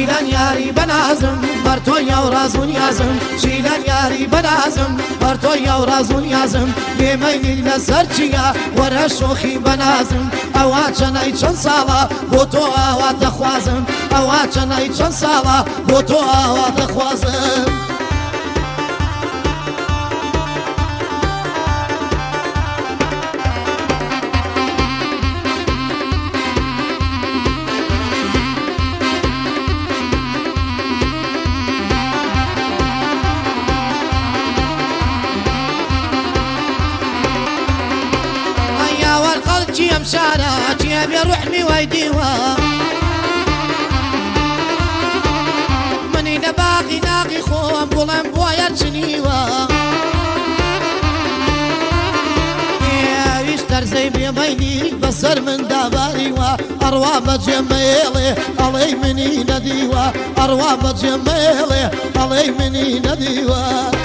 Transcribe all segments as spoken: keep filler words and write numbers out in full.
شیلان یاری بنازم بر تو یا رازون یازم شیلان یاری بنازم بر تو یا رازون یازم بێمەیلی لەسەر چیە وەرە شۆخی بەنازم ئەوا چەنەی چەند ساڵە بۆ تۆ ئاوا دەخوازم ئەوا چەنەی چەند ساڵە بۆ تۆ ئاوا دەخوازم ئەم شارە چیە بێ ڕوحمی وای دیوە منی لە باقی ناقی خۆم گوڵم بۆیە چنیوە ئێویش تەرزەی بێمەیلی بەسەر من داباریوە ئەڕوا بەجێمەێڵێ ئەڵێی منی نەدیوە ئەڕوا بەجێمەێڵێ ئەڵێی منی نەدیوە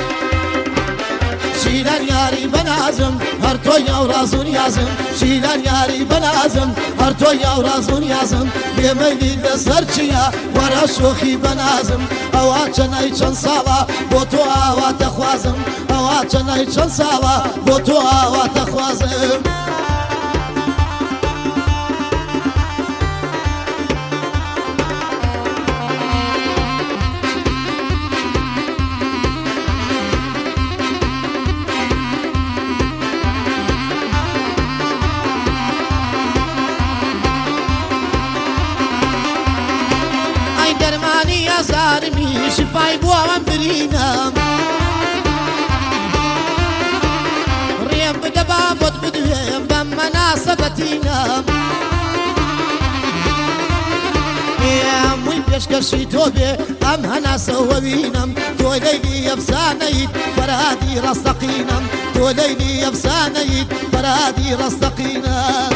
شیلان یاری بنازم هر تو یا رازون یازم شیلان یاری بنازم هر تو یا رازون یازم بێمەیلی لەسەر چیە وەرە شۆخی بەنازم ئەوا چەنەی چەند ساڵە بۆ تۆ ئاوا دەخوازم ئەوا چەنەی چەند ساڵە بۆ تۆ ئاوا دەخوازم زارمی شفای بۆم برینم ڕێم بدە بابەت بدوێم بەم مەناسەبەتینم هەمووی پێشکەشی تۆ بێ ئەم هەناسەوە وینم تۆ لەیلی ئەفسانەیت فەرهادی ڕاستەقینم تۆ لەیلی ئەفسانەیت فەرهادی ڕاستەقینم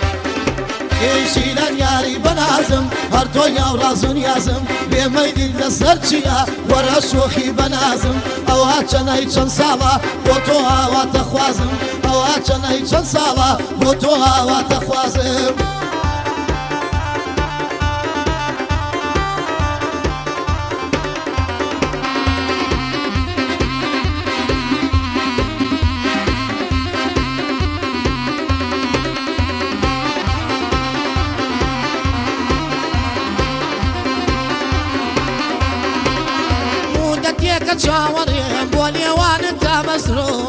شیلان یاری بەنازم هەر تۆ یا رازون یازم بێمەیلی لەسەر چیە وەرە شۆخی بەنازم ئەوا چەنەی چەند ساڵە بۆ تۆ ئاوا دەخوازم ئەوا چەنەی چەند ساڵە بۆ تۆ ئاوا دەخوازم کە چاوەڕێم بۆ لێوانت تا مەسرۆم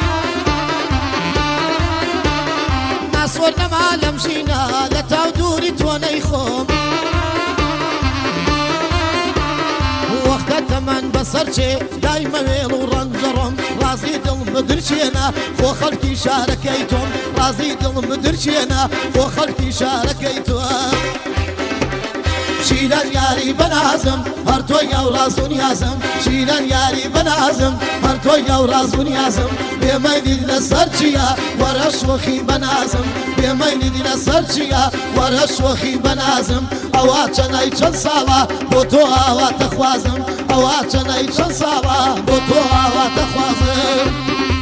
ناسۆر نەما لەم ژینە لە تاو دووری تۆ نەیخۆم وەختە تەمەن بەسەر چێ دایمە وێڵ و ڕەنجەڕۆم ڕازی دڵم بدرچێنە خۆ خەڵکی شارەکەی تۆم ڕازی دڵم بدرچێنە خۆ خەڵکی شارەکەی تۆ شیلان یاری بنازم هر تو یا رازون یازم شیلان یاری بنازم هر تو یا رازون یازم بێمەیلی لەسەر چیە وەرە شۆخی بەنازم بێمەیلی لەسەر چیە وەرە شۆخی بەنازم ئەوا چەنەی چەند ساڵە بۆ تۆ ئاوا دەخوازم ئەوا چەنەی چەند ساڵە بۆ تۆ ئاوا دەخوازم